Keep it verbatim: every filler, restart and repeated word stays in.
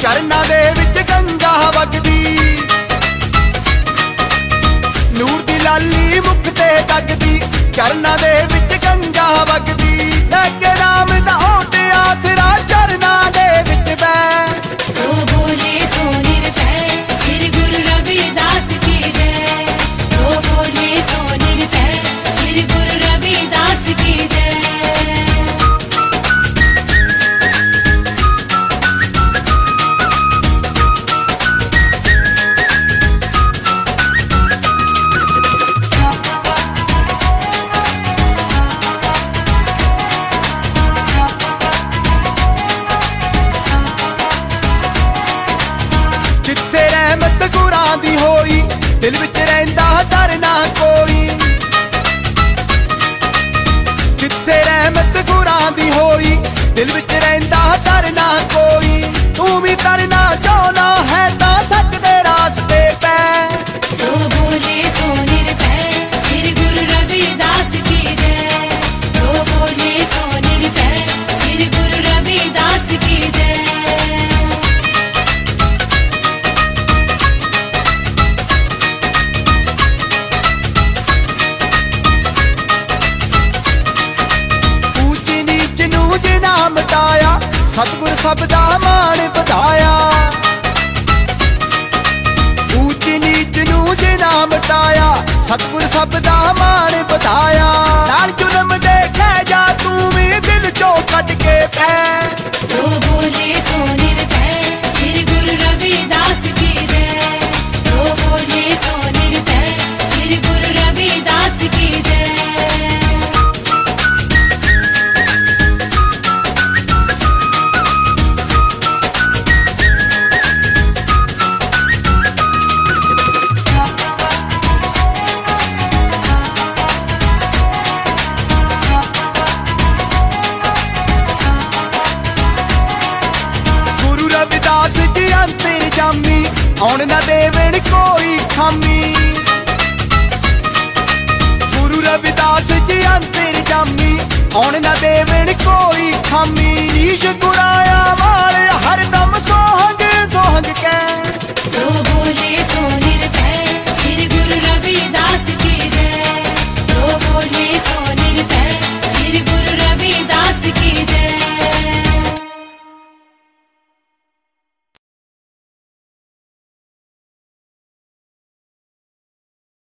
चरना दे विच गंगा वगदी, नूर दी लाली मुख ते लगदी, चरना दे विच गंगा वगदी। लैके राम दा ओट आसरा चरना दे विच बैठ, जो बोले सो निरतै श्री गुरु रविदास की जय, जो बोले सो निरतै श्री गुरु रविदास की जय। दिल विच रहिंदा डर ना कोई, जिथे रहमत गुरां दी होई, दिल विच रहिंदा डर ना कोई। तू भी तरना चाहना है तां सच दे रास्ते पै, जो बोले सो निरतै श्री गुरु रविदास की जय, जो बोले सो निरतै श्री गुरु रविदास की जय। मिटाया सतगुर सब दा मान बधाया, ऊंच नीच नू जिना मिटाया सतगुर सब दा मान बधाया। नाल जुल्म देखे जा तू भी दिल चो कट के पै, जो बोले सो निरतै श्री गुरु रविदास की जय, जो बोले सो निरतै श्री गुरु रविदास की जय। रविदास जी अंतरजामी आउण ना देवण कोई खामी, गुरु रविदास जी अंतरजामी आउण ना देवण कोई खामी। नीश गुरा